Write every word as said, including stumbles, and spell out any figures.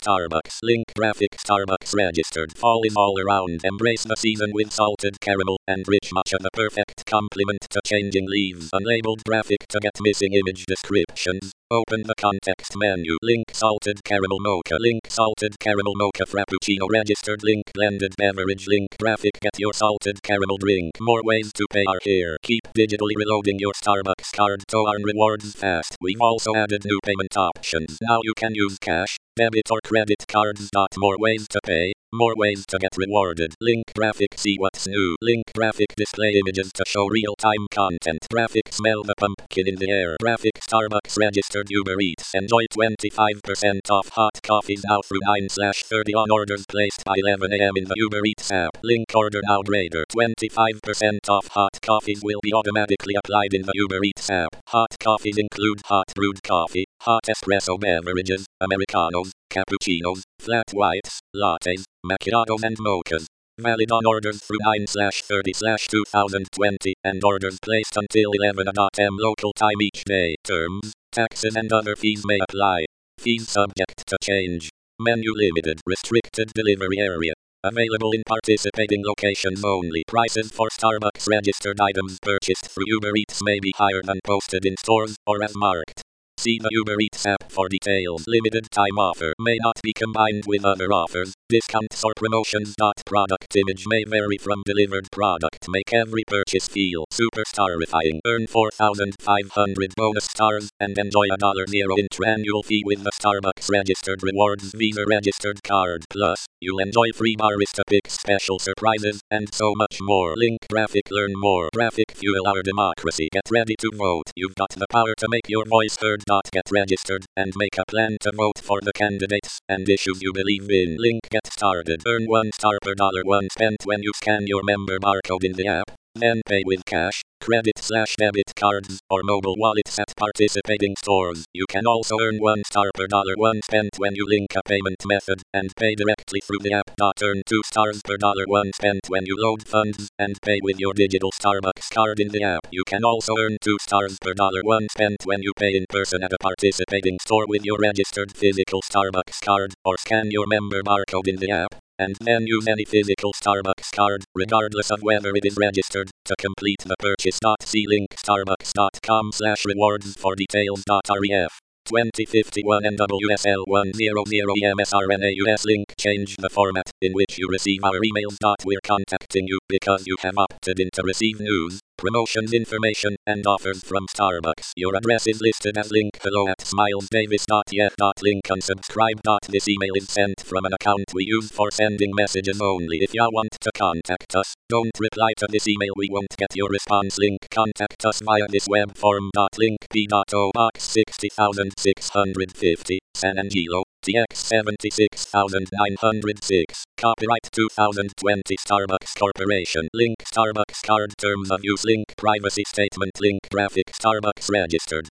Starbucks. Link graphic Starbucks registered. Fall is all around. Embrace the season with salted caramel and rich matcha, the perfect complement to changing leaves. Unlabeled graphic to get missing image descriptions. Open the context menu. Link salted caramel mocha. Link salted caramel mocha frappuccino registered. Link blended beverage. Link graphic get your salted caramel drink. More ways to pay are here. Keep digitally reloading your Starbucks card to earn rewards fast. We've also added new payment options. Now you can use cash, debit or credit cards. More ways to pay, more ways to get rewarded. Link graphic see what's new. Link graphic display images to show real-time content. Graphic smell the pumpkin in the air. Graphic Starbucks registered Uber Eats. Enjoy twenty-five percent off hot coffees now through nine thirty on orders placed by eleven a m in the Uber Eats app. Link order now greater. twenty-five percent off hot coffees will be automatically applied in the Uber Eats app. Hot coffees include hot brewed coffee, hot espresso beverages, Americanos, cappuccinos, flat whites, lattes, macchiatos and mochas. Valid on orders through nine thirty twenty twenty and orders placed until eleven a m local time each day. Terms, taxes and other fees may apply. Fees subject to change. Menu limited. Restricted delivery area. Available in participating locations only. Prices for Starbucks registered items purchased through Uber Eats may be higher than posted in stores or as marked. See the Uber Eats app for details. Limited time offer may not be combined with other offers, discounts or promotions. Product image may vary from delivered product. Make every purchase feel superstarifying. Earn four thousand five hundred bonus stars and enjoy a dollar zero inter-annual fee with the Starbucks registered rewards Visa registered card. Plus, you'll enjoy free barista picks, special surprises, and so much more. Link graphic learn more. Graphic fuel our democracy. Get ready to vote. You've got the power to make your voice heard. Get registered and make a plan to vote for the candidates and issues you believe in. Link get started. Earn one star per dollar one spent when you scan your member barcode in the app. Then pay with cash, credit slash debit cards, or mobile wallets at participating stores. You can also earn one star per dollar one spent when you link a payment method and pay directly through the app. Earn two stars per dollar one spent when you load funds and pay with your digital Starbucks card in the app. You can also earn two stars per dollar one spent when you pay in person at a participating store with your registered physical Starbucks card, or scan your member barcode in the app and then use any physical Starbucks card, regardless of whether it is registered, to complete the purchase. See link starbucks.com slash rewards for details. Ref twenty fifty-one N W S L one hundred E M S R N A U S link change the format in which you receive our emails. We're contacting you because you have opted in to receive news, promotions, information, and offers from Starbucks. Your address is listed as link hello at smilesdavis.yet. Link unsubscribe. This email is sent from an account we use for sending messages only. If you want to contact us, don't reply to this email. We won't get your response. Link contact us via this web form. Link p.o box sixty thousand six hundred fifty, San Angelo, T X seventy-six thousand nine hundred six. Copyright two thousand twenty Starbucks Corporation. Link Starbucks card terms of use. Link privacy statement. Link graphic Starbucks registered.